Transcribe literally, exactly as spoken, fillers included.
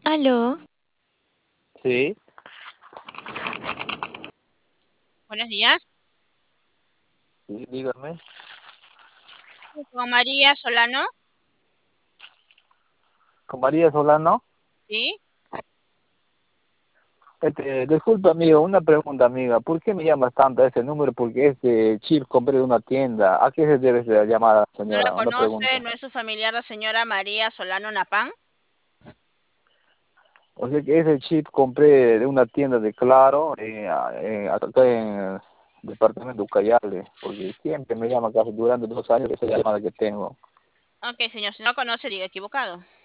Aló, Sí, Buenos días, sí, dígame. con María Solano, Con María Solano. ¿sí? Este, disculpa, amigo, una pregunta, amiga. ¿Por qué me llamas tanto a ese número? Porque este chip compré de una tienda. ¿A qué se debe esa llamada, ¿No la señora? Una conoce? pregunta. ¿No es su familiar la señora María Solano Napán? O sea que ese chip compré de una tienda de Claro, eh, a- eh, acá en el departamento de Ucayale, porque siempre me llama casi durante dos años esa llamada que tengo. Ok, señor, si no conoce, diga equivocado.